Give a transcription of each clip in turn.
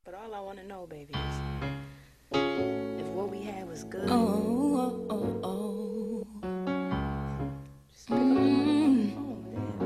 But all I want to know, baby, is if what we had was good. Just pick up the phone,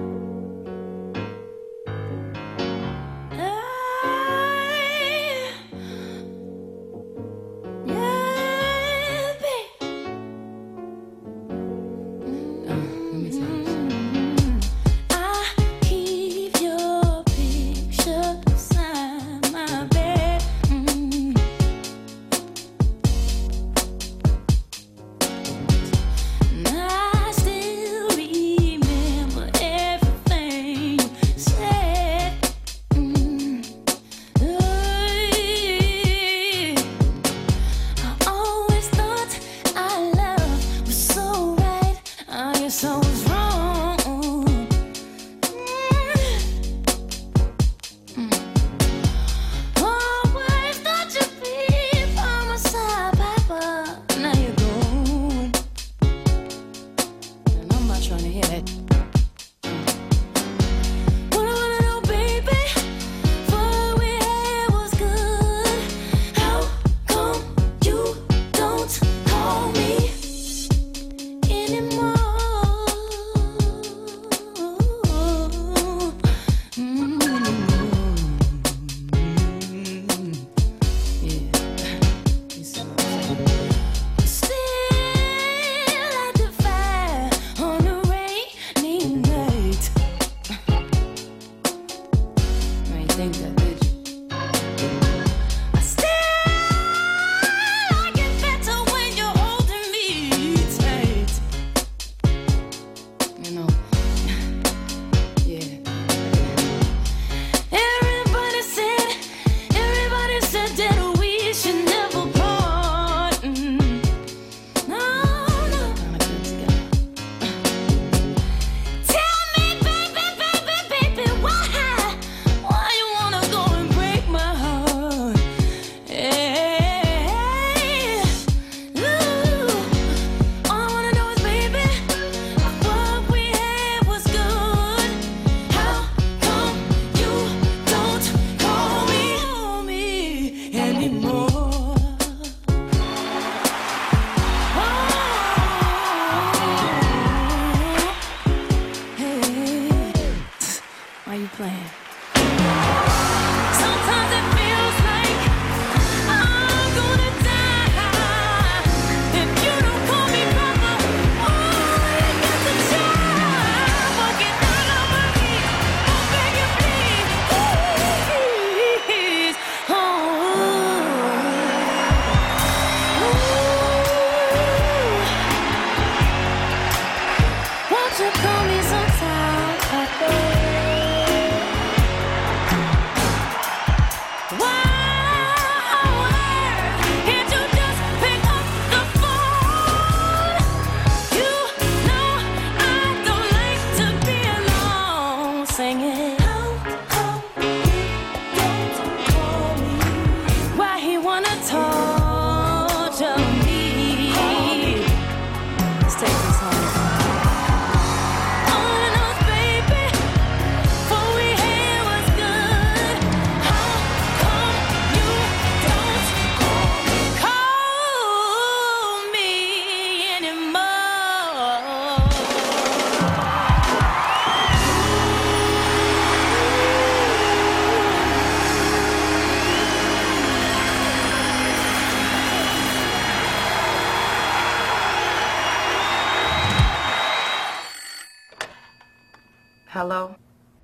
Hello?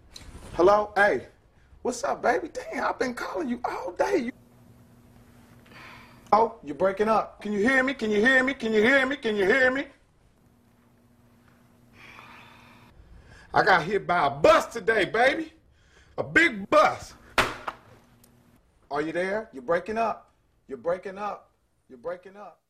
Hello? Hey, what's up, baby? Damn, I've been calling you all day. Oh, you're breaking up. Can you hear me? Can you hear me? Can you hear me? Can you hear me? I got hit by a bus today, baby. A big bus. Are you there? You're breaking up. You're breaking up. You're breaking up.